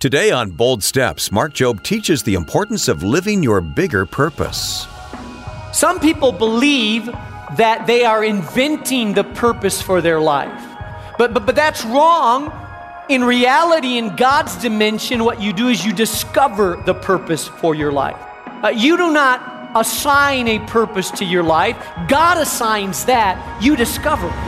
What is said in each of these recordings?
Today on Bold Steps, Mark Jobe teaches the importance of living your bigger purpose. Some people believe that they are inventing the purpose for their life. But that's wrong. In reality, in God's dimension, what you do is you discover the purpose for your life. You do not assign a purpose to your life. God assigns that. You discover it.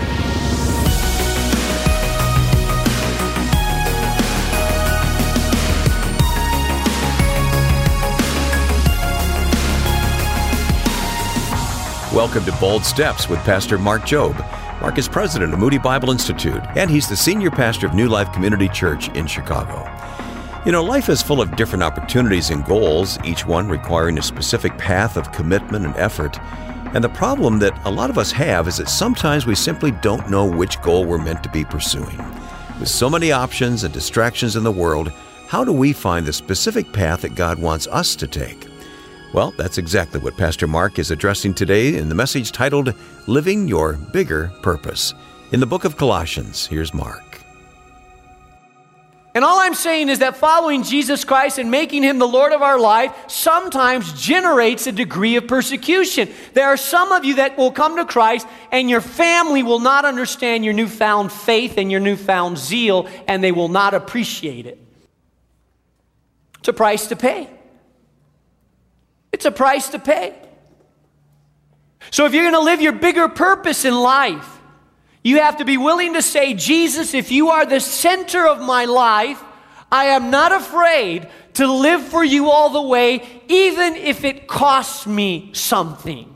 Welcome to Bold Steps with Pastor Mark Jobe. Mark is president of Moody Bible Institute, and he's the senior pastor of New Life Community Church in Chicago. You know, life is full of different opportunities and goals, each one requiring a specific path of commitment and effort. And the problem that a lot of us have is that sometimes we simply don't know which goal we're meant to be pursuing. With so many options and distractions in the world, how do we find the specific path that God wants us to take? Well, that's exactly what Pastor Mark is addressing today in the message titled, Living Your Bigger Purpose. In the book of Colossians, here's Mark. And all I'm saying is that following Jesus Christ and making Him the Lord of our life sometimes generates a degree of persecution. There are some of you that will come to Christ and your family will not understand your newfound faith and your newfound zeal, and they will not appreciate it. It's a price to pay. It's a price to pay. So if you're going to live your bigger purpose in life, you have to be willing to say, Jesus, if you are the center of my life, I am not afraid to live for you all the way, even if it costs me something.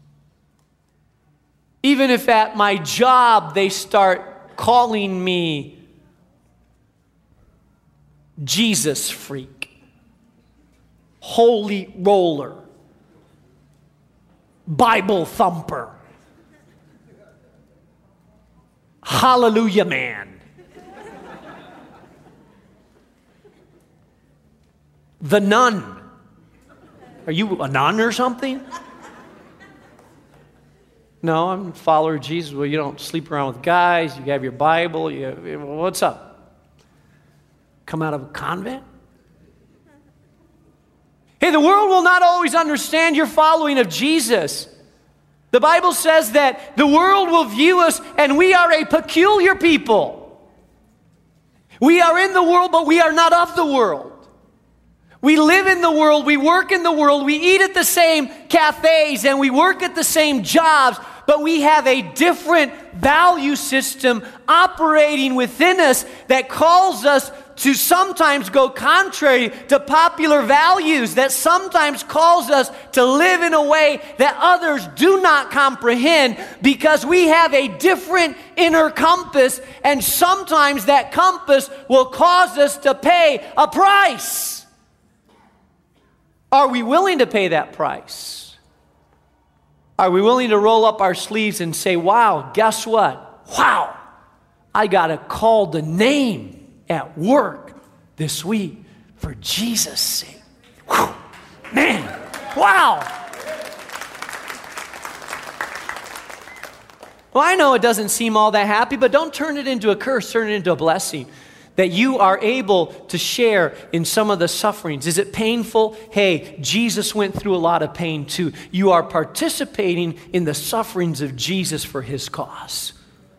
Even if at my job they start calling me Jesus freak. Holy roller, Bible thumper, hallelujah man, the nun. Are you a nun or something? No, I'm a follower of Jesus. Well, you don't sleep around with guys. You have your Bible. What's up? Come out of a convent? Hey, the world will not always understand your following of Jesus. The Bible says that the world will view us, and we are a peculiar people. We are in the world, but we are not of the world. We live in the world, we work in the world, we eat at the same cafes, and we work at the same jobs, but we have a different value system operating within us that calls us to sometimes go contrary to popular values, that sometimes calls us to live in a way that others do not comprehend, because we have a different inner compass, and sometimes that compass will cause us to pay a price. Are we willing to pay that price? Are we willing to roll up our sleeves and say, wow, guess what? Wow, I got a call to name at work this week for Jesus' sake. Whew. Man, wow. Well, I know it doesn't seem all that happy, but don't turn it into a curse, turn it into a blessing. That you are able to share in some of the sufferings. Is it painful? Hey, Jesus went through a lot of pain too. You are participating in the sufferings of Jesus for His cause.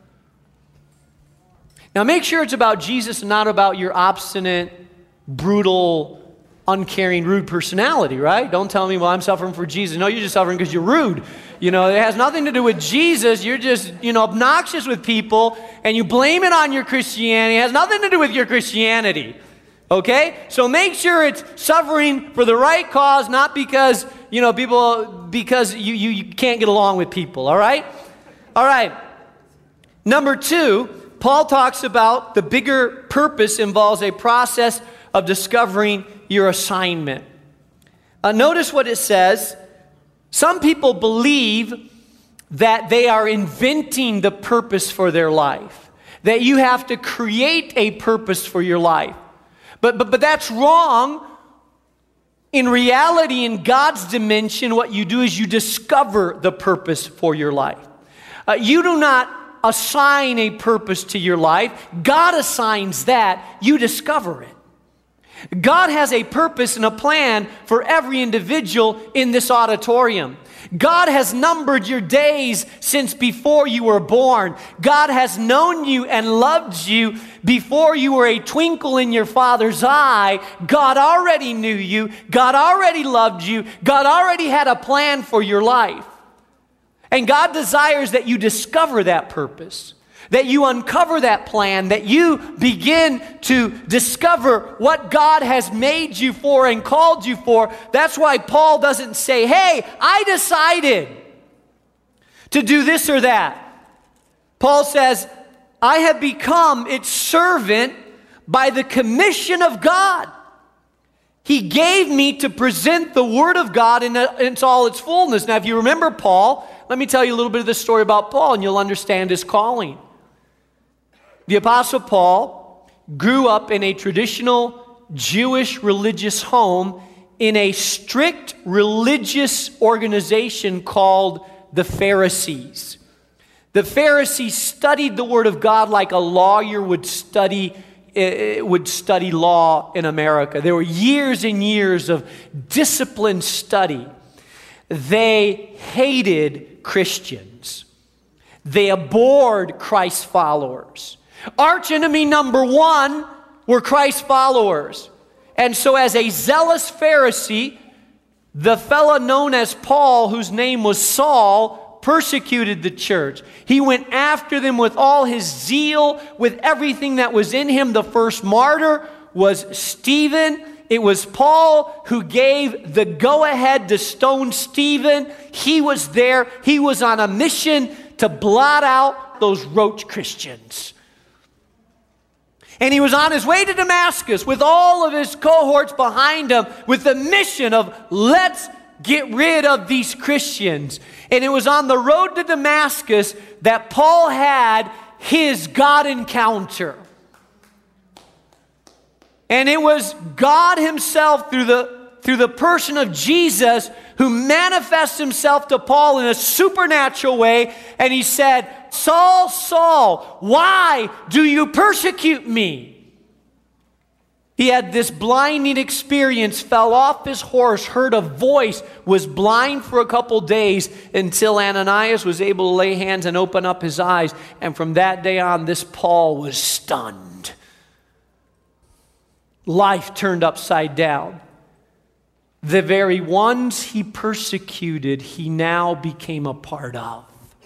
Now make sure it's about Jesus and not about your obstinate, brutal, uncaring, rude personality, right? Don't tell me, well, I'm suffering for Jesus. No, you're just suffering because you're rude. You know, it has nothing to do with Jesus. You're just, obnoxious with people, and you blame it on your Christianity. It has nothing to do with your Christianity, okay? So make sure it's suffering for the right cause, not because, because you can't get along with people, all right? All right. Number 2, Paul talks about the bigger purpose involves a process of discovering your assignment. Notice what it says. Some people believe that they are inventing the purpose for their life, that you have to create a purpose for your life. But that's wrong. In reality, in God's dimension, what you do is you discover the purpose for your life. You do not assign a purpose to your life. God assigns that. You discover it. God has a purpose and a plan for every individual in this auditorium. God has numbered your days since before you were born. God has known you and loved you before you were a twinkle in your Father's eye. God already knew you. God already loved you. God already had a plan for your life. And God desires that you discover that purpose, that you uncover that plan, that you begin to discover what God has made you for and called you for. That's why Paul doesn't say, hey, I decided to do this or that. Paul says, I have become its servant by the commission of God. He gave me to present the Word of God in all its fullness. Now, if you remember Paul, let me tell you a little bit of the story about Paul, and you'll understand his calling. The Apostle Paul grew up in a traditional Jewish religious home in a strict religious organization called the Pharisees. The Pharisees studied the Word of God like a lawyer would study law in America. There were years and years of disciplined study. They hated Christians. They abhorred Christ's followers. Arch enemy number one were Christ's followers. And so as a zealous Pharisee, the fellow known as Paul, whose name was Saul, persecuted the church. He went after them with all his zeal, with everything that was in him. The first martyr was Stephen. It was Paul who gave the go-ahead to stone Stephen. He was there. He was on a mission to blot out those roach Christians. And he was on his way to Damascus with all of his cohorts behind him with the mission of let's get rid of these Christians. And it was on the road to Damascus that Paul had his God encounter. And it was God himself through the person of Jesus who manifests himself to Paul in a supernatural way. And he said, Saul, Saul, why do you persecute me? He had this blinding experience, fell off his horse, heard a voice, was blind for a couple days until Ananias was able to lay hands and open up his eyes. And from that day on, this Paul was stunned. Life turned upside down. The very ones he persecuted, he now became a part of.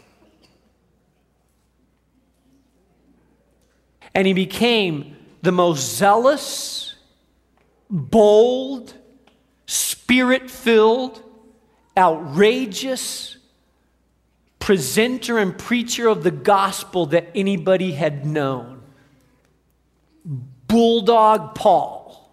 And he became the most zealous, bold, spirit-filled, outrageous presenter and preacher of the gospel that anybody had known. Bulldog Paul.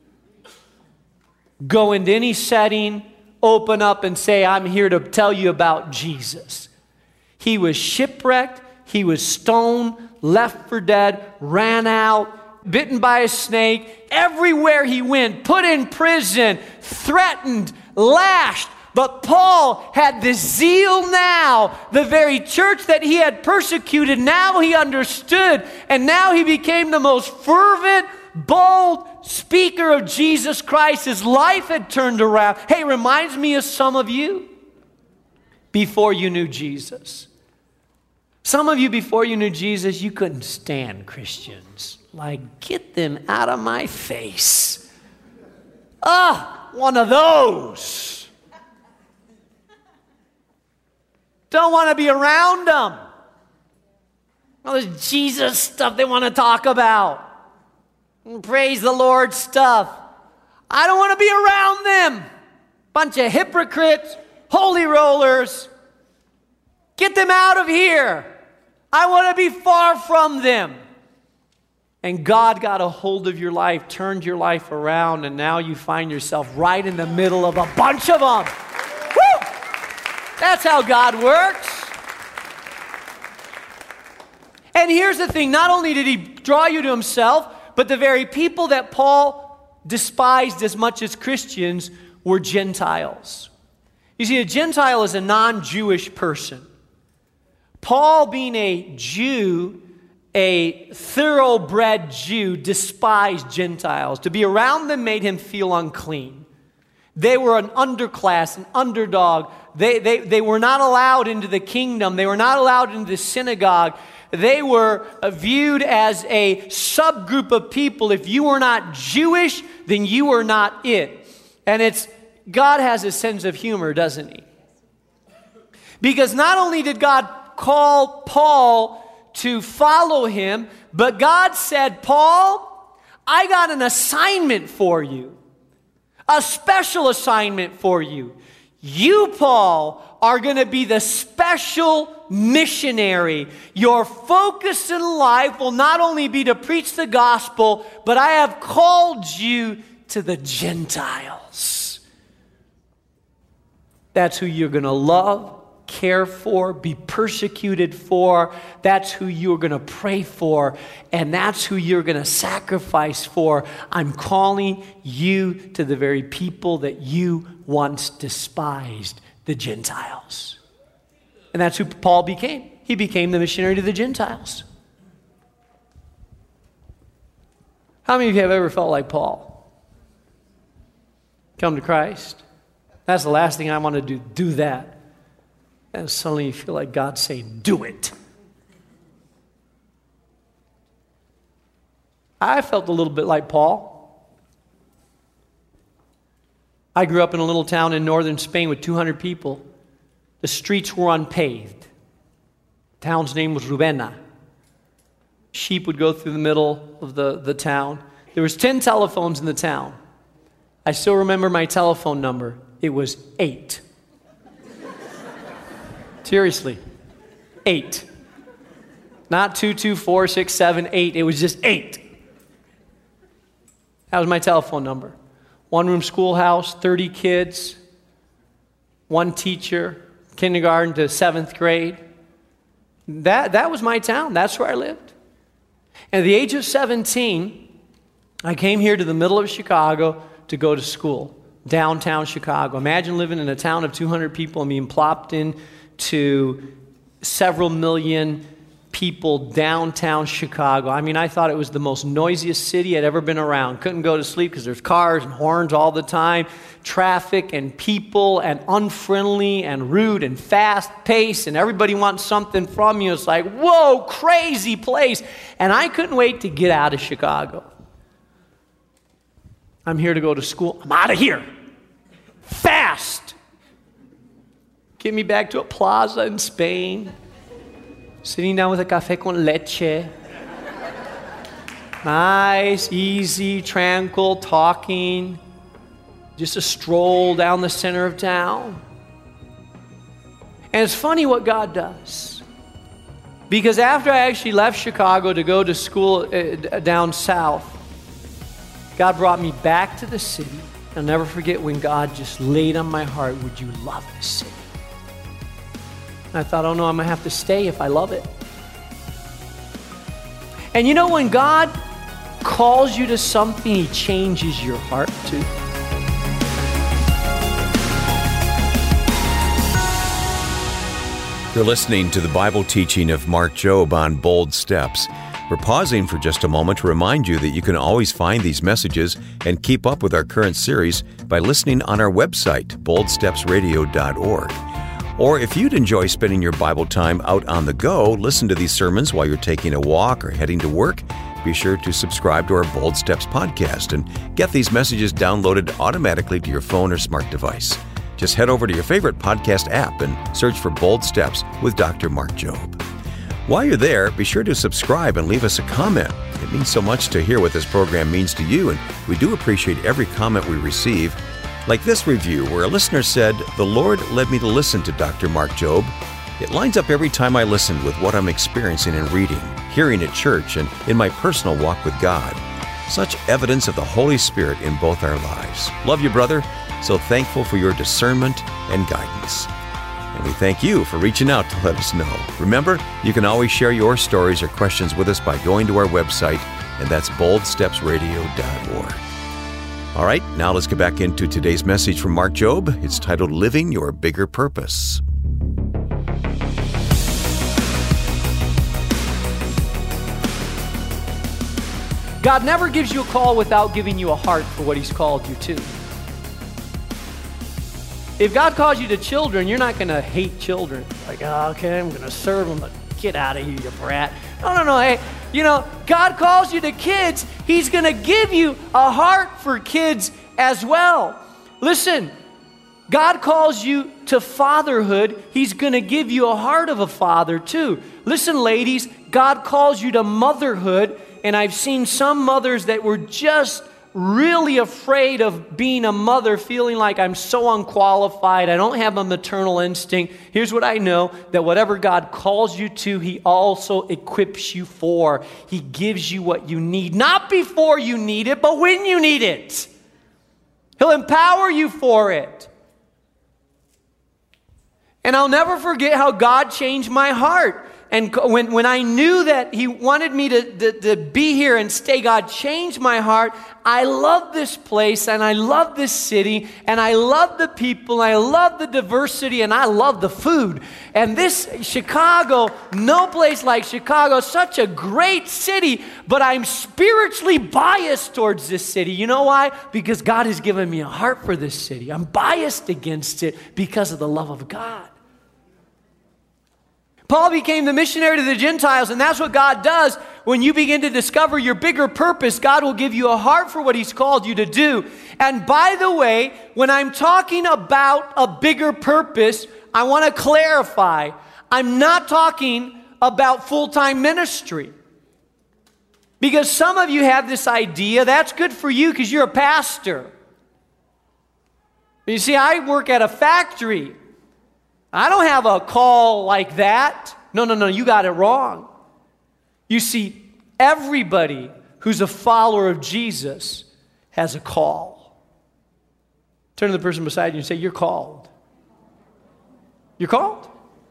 Go into any setting, open up and say, I'm here to tell you about Jesus. He was shipwrecked, he was stoned, left for dead, ran out, bitten by a snake, everywhere he went, put in prison, threatened, lashed. But Paul had this zeal now. The very church that he had persecuted, now he understood. And now he became the most fervent, bold speaker of Jesus Christ. His life had turned around. Hey, reminds me of some of you before you knew Jesus. Some of you, before you knew Jesus, you couldn't stand Christians. Like, get them out of my face. One of those. Don't want to be around them. All this Jesus stuff they want to talk about. Praise the Lord stuff. I don't want to be around them. Bunch of hypocrites, holy rollers. Get them out of here. I want to be far from them. And God got a hold of your life, turned your life around, and now you find yourself right in the middle of a bunch of them. Woo! That's how God works. And here's the thing, not only did he draw you to himself, but the very people that Paul despised as much as Christians were Gentiles. You see, a Gentile is a non-Jewish person. Paul, being a Jew, a thoroughbred Jew, despised Gentiles. To be around them made him feel unclean. They were an underclass, an underdog. They were not allowed into the kingdom. They were not allowed into the synagogue. They were viewed as a subgroup of people. If you were not Jewish, then you were not it. And God has a sense of humor, doesn't he? Because not only did God call Paul to follow him, but God said, Paul, I got an assignment for you. A special assignment for you. You, Paul, are going to be the special missionary. Your focus in life will not only be to preach the gospel, but I have called you to the Gentiles. That's who you're going to love, care for, be persecuted for. That's who you're going to pray for, and that's who you're going to sacrifice for. I'm calling you to the very people that you once despised, the Gentiles. And that's who Paul became. He became the missionary to the Gentiles. How many of you have ever felt like Paul? Come to Christ. That's the last thing I want to do. Do that. And suddenly you feel like God's saying, do it. I felt a little bit like Paul. I grew up in a little town in northern Spain with 200 people. The streets were unpaved. The town's name was Rubena. Sheep would go through the middle of the town. There was 10 telephones in the town. I still remember my telephone number. It was 8. Seriously, 8. Not 2, 2, 4, 6, 7, 8. It was just 8. That was my telephone number. One-room schoolhouse, 30 kids, one teacher, kindergarten to 7th grade. That was my town. That's where I lived. And at the age of 17, I came here to the middle of Chicago to go to school, downtown Chicago. Imagine living in a town of 200 people and being plopped in to several million people downtown Chicago. I mean, I thought it was the most noisiest city I'd ever been around. Couldn't go to sleep because there's cars and horns all the time, traffic and people, and unfriendly and rude and fast-paced, and everybody wants something from you. It's like, whoa, crazy place. And I couldn't wait to get out of Chicago. I'm here to go to school. I'm out of here. Fast. Get me back to a plaza in Spain, sitting down with a café con leche. Nice, easy, tranquil, talking. Just a stroll down the center of town. And it's funny what God does. Because after I actually left Chicago to go to school down south, God brought me back to the city. I'll never forget when God just laid on my heart, would you love this city? I thought, oh no, I'm going to have to stay if I love it. And you know, when God calls you to something, he changes your heart too. You're listening to the Bible teaching of Mark Jobe on Bold Steps. We're pausing for just a moment to remind you that you can always find these messages and keep up with our current series by listening on our website, boldstepsradio.org. Or if you'd enjoy spending your Bible time out on the go, listen to these sermons while you're taking a walk or heading to work, be sure to subscribe to our Bold Steps podcast and get these messages downloaded automatically to your phone or smart device. Just head over to your favorite podcast app and search for Bold Steps with Dr. Mark Jobe. While you're there, be sure to subscribe and leave us a comment. It means so much to hear what this program means to you, and we do appreciate every comment we receive. Like this review where a listener said, "The Lord led me to listen to Dr. Mark Jobe. It lines up every time I listen with what I'm experiencing and reading, hearing at church, and in my personal walk with God. Such evidence of the Holy Spirit in both our lives. Love you, brother. So thankful for your discernment and guidance." And we thank you for reaching out to let us know. Remember, you can always share your stories or questions with us by going to our website, and that's boldstepsradio.org. All right, now let's get back into today's message from Mark Jobe. It's titled, Living Your Bigger Purpose. God never gives you a call without giving you a heart for what He's called you to. If God calls you to children, you're not going to hate children. Like, oh, okay, I'm going to serve them, but get out of here, you brat. No. Hey, God calls you to kids. He's going to give you a heart for kids as well. Listen, God calls you to fatherhood. He's going to give you a heart of a father too. Listen, ladies, God calls you to motherhood. And I've seen some mothers that were just really afraid of being a mother, feeling like I'm so unqualified, I don't have a maternal instinct. Here's what I know, that whatever God calls you to, He also equips you for. He gives you what you need, not before you need it, but when you need it. He'll empower you for it. And I'll never forget how God changed my heart. And when I knew that He wanted me to be here and stay, God changed my heart. I love this place, and I love this city, and I love the people, and I love the diversity, and I love the food. And this Chicago, no place like Chicago, such a great city, but I'm spiritually biased towards this city. You know why? Because God has given me a heart for this city. I'm biased against it because of the love of God. Paul became the missionary to the Gentiles, and that's what God does. When you begin to discover your bigger purpose, God will give you a heart for what He's called you to do. And by the way, when I'm talking about a bigger purpose, I want to clarify, I'm not talking about full-time ministry. Because some of you have this idea, that's good for you because you're a pastor. You see, I work at a factory. I don't have a call like that. No, you got it wrong. You see, everybody who's a follower of Jesus has a call. Turn to the person beside you and say, you're called. You're called.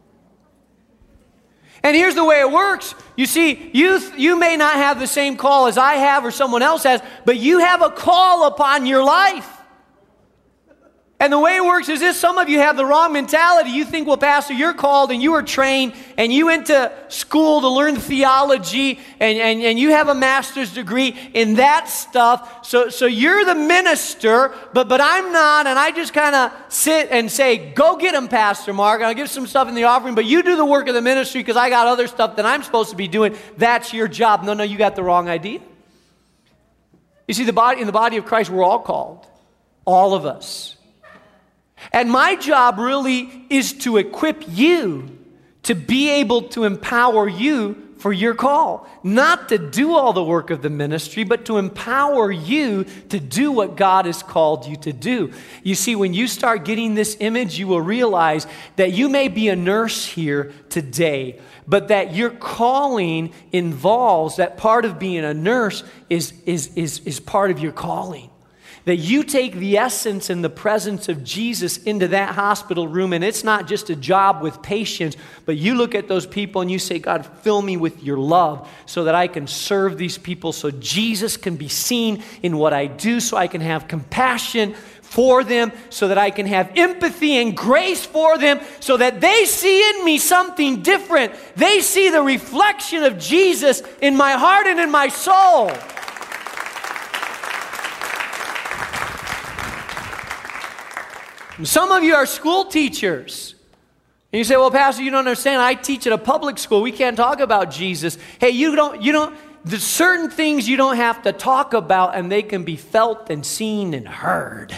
And here's the way it works. You see, you may not have the same call as I have or someone else has, but you have a call upon your life. And the way it works is this: some of you have the wrong mentality. You think, well, Pastor, you're called and you were trained and you went to school to learn theology and you have a master's degree in that stuff. So you're the minister, but I'm not, and I just kind of sit and say, go get him, Pastor Mark. I'll give some stuff in the offering, but you do the work of the ministry because I got other stuff that I'm supposed to be doing. That's your job. No, you got the wrong idea. You see, in the body of Christ, we're all called. All of us. And my job really is to equip you to be able to empower you for your call. Not to do all the work of the ministry, but to empower you to do what God has called you to do. You see, when you start getting this image, you will realize that you may be a nurse here today, but that your calling involves that part of being a nurse is part of your calling. That you take the essence and the presence of Jesus into that hospital room, and it's not just a job with patients, but you look at those people and you say, God, fill me with your love so that I can serve these people, so Jesus can be seen in what I do, so I can have compassion for them, so that I can have empathy and grace for them, so that they see in me something different. They see the reflection of Jesus in my heart and in my soul. Some of you are school teachers. And you say, well, Pastor, you don't understand. I teach at a public school. We can't talk about Jesus. Hey, there's certain things you don't have to talk about, and they can be felt and seen and heard.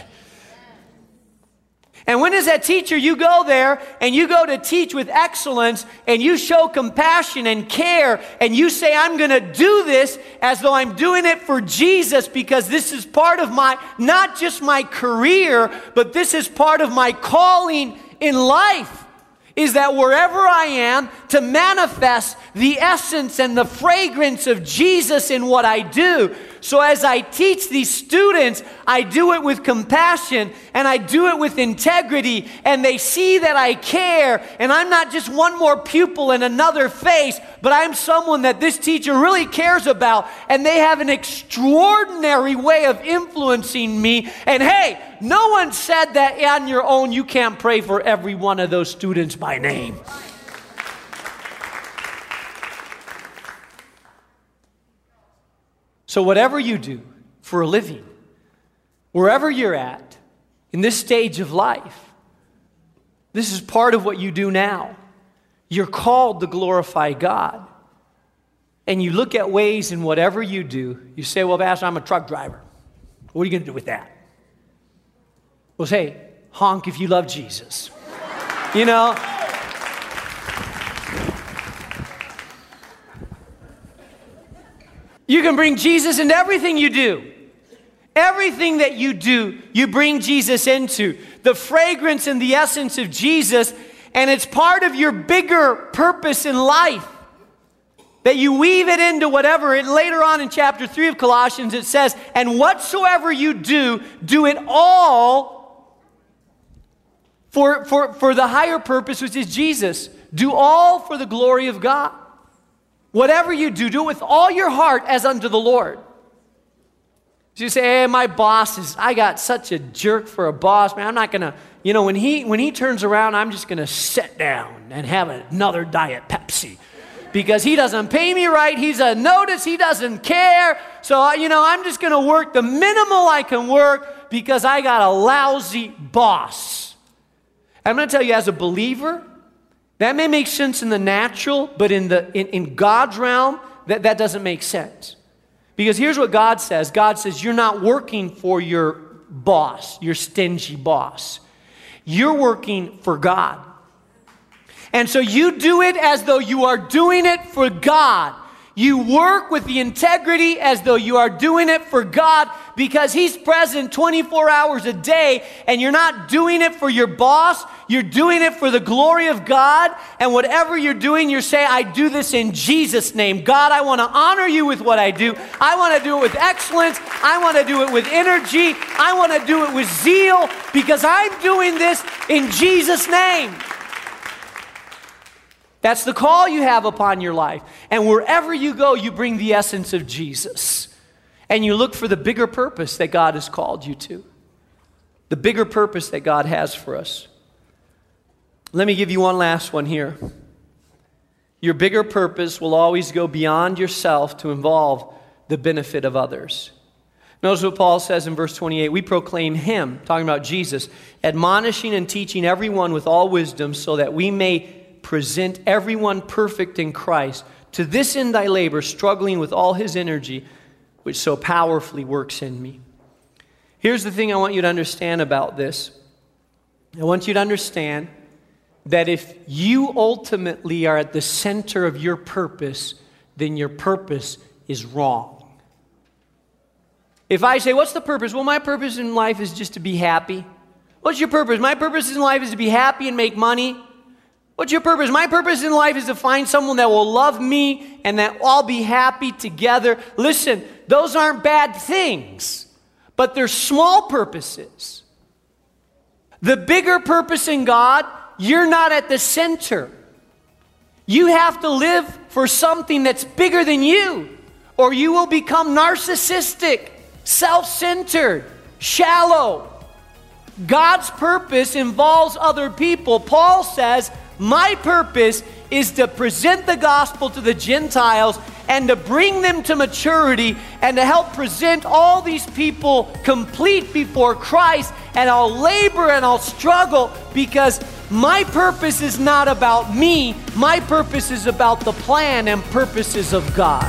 And when as that teacher, you go there and you go to teach with excellence and you show compassion and care and you say, I'm going to do this as though I'm doing it for Jesus, because this is part of not just my career, but this is part of my calling in life, is that wherever I am, to manifest the essence and the fragrance of Jesus in what I do. So as I teach these students, I do it with compassion and I do it with integrity, and they see that I care, and I'm not just one more pupil in another face, but I'm someone that this teacher really cares about, and they have an extraordinary way of influencing me. And hey, no one said that on your own you can't pray for every one of those students by name. So whatever you do for a living, wherever you're at in this stage of life, this is part of what you do now. You're called to glorify God. And you look at ways in whatever you do, you say, well, Pastor, I'm a truck driver. What are you going to do with that? Well, say, honk if you love Jesus. You know? You can bring Jesus into everything you do. Everything that you do, you bring Jesus into. The fragrance and the essence of Jesus, and it's part of your bigger purpose in life. That you weave it into whatever. And later on in chapter 3 of Colossians, it says, and whatsoever you do, do it all for the higher purpose, which is Jesus. Do all for the glory of God. Whatever you do, do it with all your heart as unto the Lord. So you say, hey, my boss I got such a jerk for a boss, man. I'm not going to, when he turns around, I'm just going to sit down and have another Diet Pepsi. Because he doesn't pay me right, he's a notice, he doesn't care. So, I'm just going to work the minimal I can work because I got a lousy boss. I'm going to tell you, as a believer, that may make sense in the natural, but in God's realm, that doesn't make sense. Because here's what God says. God says, you're not working for your boss, your stingy boss. You're working for God. And so you do it as though you are doing it for God. You work with the integrity as though you are doing it for God because He's present 24 hours a day, and you're not doing it for your boss. You're doing it for the glory of God. And whatever you're doing, you're saying, I do this in Jesus' name. God, I want to honor you with what I do. I want to do it with excellence. I want to do it with energy. I want to do it with zeal because I'm doing this in Jesus' name. That's the call you have upon your life. And wherever you go, you bring the essence of Jesus. And you look for the bigger purpose that God has called you to. The bigger purpose that God has for us. Let me give you one last one here. Your bigger purpose will always go beyond yourself to involve the benefit of others. Notice what Paul says in verse 28. We proclaim Him, talking about Jesus, admonishing and teaching everyone with all wisdom so that we may present everyone perfect in Christ. To this end I labor, struggling with all His energy, which so powerfully works in me. Here's the thing I want you to understand about this. I want you to understand that if you ultimately are at the center of your purpose, then your purpose is wrong. If I say, what's the purpose? Well, my purpose in life is just to be happy. What's your purpose? My purpose in life is to be happy and make money. What's your purpose? My purpose in life is to find someone that will love me and that all be happy together. Listen, those aren't bad things, but they're small purposes. The bigger purpose in God, you're not at the center. You have to live for something that's bigger than you, or you will become narcissistic, self-centered, shallow. God's purpose involves other people. Paul says, my purpose is to present the gospel to the Gentiles and to bring them to maturity and to help present all these people complete before Christ. And I'll labor and I'll struggle because my purpose is not about me. My purpose is about the plan and purposes of God.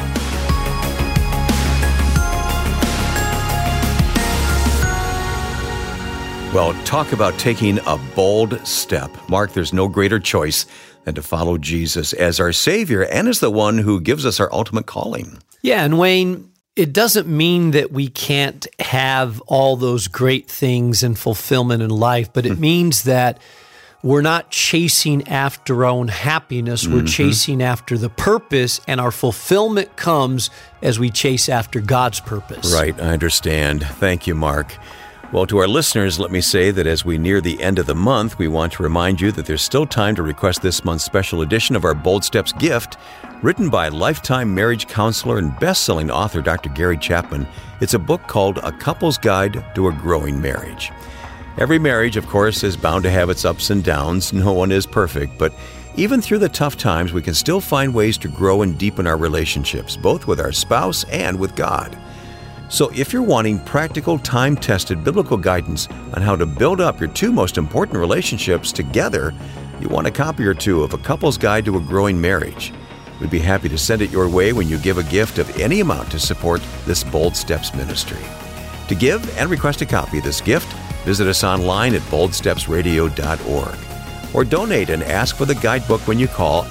Well, talk about taking a bold step. Mark, there's no greater choice than to follow Jesus as our Savior and as the one who gives us our ultimate calling. Yeah, and Wayne, it doesn't mean that we can't have all those great things and fulfillment in life, but it means that we're not chasing after our own happiness. We're chasing after the purpose, and our fulfillment comes as we chase after God's purpose. Right, I understand. Thank you, Mark. Well, to our listeners, let me say that as we near the end of the month, we want to remind you that there's still time to request this month's special edition of our Bold Steps gift, written by lifetime marriage counselor and best-selling author Dr. Gary Chapman. It's a book called A Couple's Guide to a Growing Marriage. Every marriage, of course, is bound to have its ups and downs. No one is perfect, but Even through the tough times, we can still find ways to grow and deepen our relationships, both with our spouse and with God. So if you're wanting practical, time-tested biblical guidance on how to build up your two most important relationships together, you want a copy or two of A Couple's Guide to a Growing Marriage. We'd be happy to send it your way when you give a gift of any amount to support this Bold Steps ministry. To give and request a copy of this gift, visit us online at boldstepsradio.org. Or donate and ask for the guidebook when you call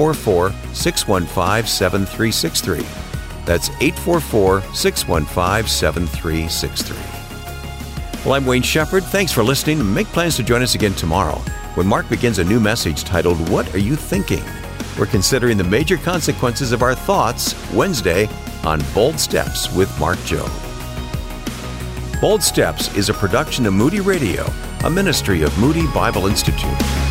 844-615-7363. That's 844-615-7363. Well, I'm Wayne Shepherd. Thanks for listening. Make plans to join us again tomorrow when Mark begins a new message titled, What Are You Thinking? We're considering the major consequences of our thoughts Wednesday on Bold Steps with Mark Jobe. Bold Steps is a production of Moody Radio, a ministry of Moody Bible Institute.